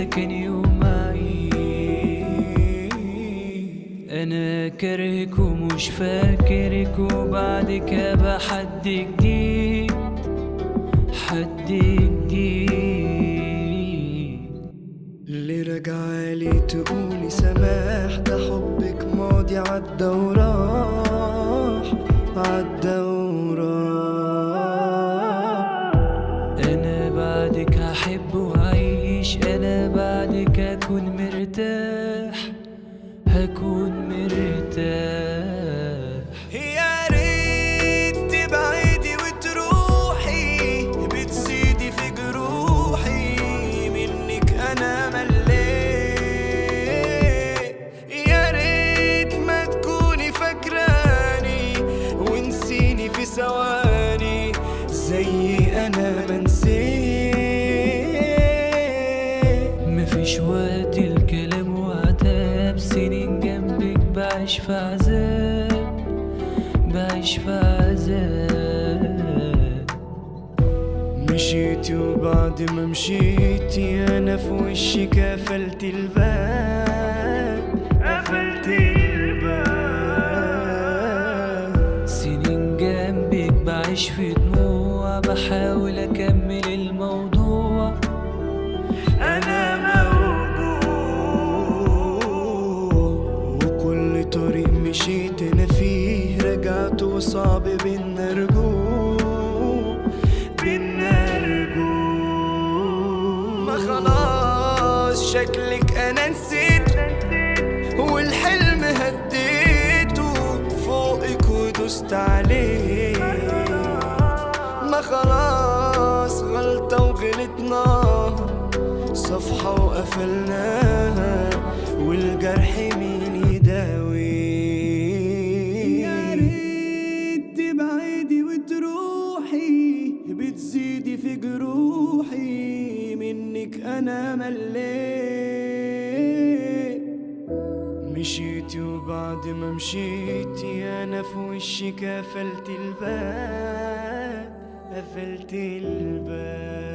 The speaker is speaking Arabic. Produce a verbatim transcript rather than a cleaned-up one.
كان يوم عيد. انا كارهك ومش فاكرك، وبعدك ابقى حد جديد، حد جديد. اللي راجعالي تقولي سماح، ده حبك ماضي عدى وراح، عدى وراح. انا بعدك هحب وعيش، انا بعدك هكون مرتاح، هكون مرتاح. يا ريت تبعدي وتروحي، بتزيدي في جروحي، منك انا مليت. يا ريت ما تكوني فاكراني ونسيني في ثواني، زي انا منسيت. مفيش وقت الكلام وعتاب، سنين جنبك بعيش في عذاب، بعيش في عذاب. مشيتي وبعد ما مشيتي انا في وشك قفلت الباب، قفلت الباب. سنين جنبك بعيش في دموع، بحاول اكمل الموضوع، انا موجود. وكل طريق مشيت انا فيه رجعت، وصعب بينا رجوع، بينا رجوع. ما خلاص شكلك انا نسيت، والحلم هديته فوقك ودوست عليه. ما خلاص غلطة وغلطنا، صفحة وقفلناها، والجرح مين يداوي. يا ريت تبعدي وتروحي، بتزيدي في جروحي، منك انا مليت. مشيتي وبعد ما مشيتي انا في وشك قفلت الباب، قفلت الباب.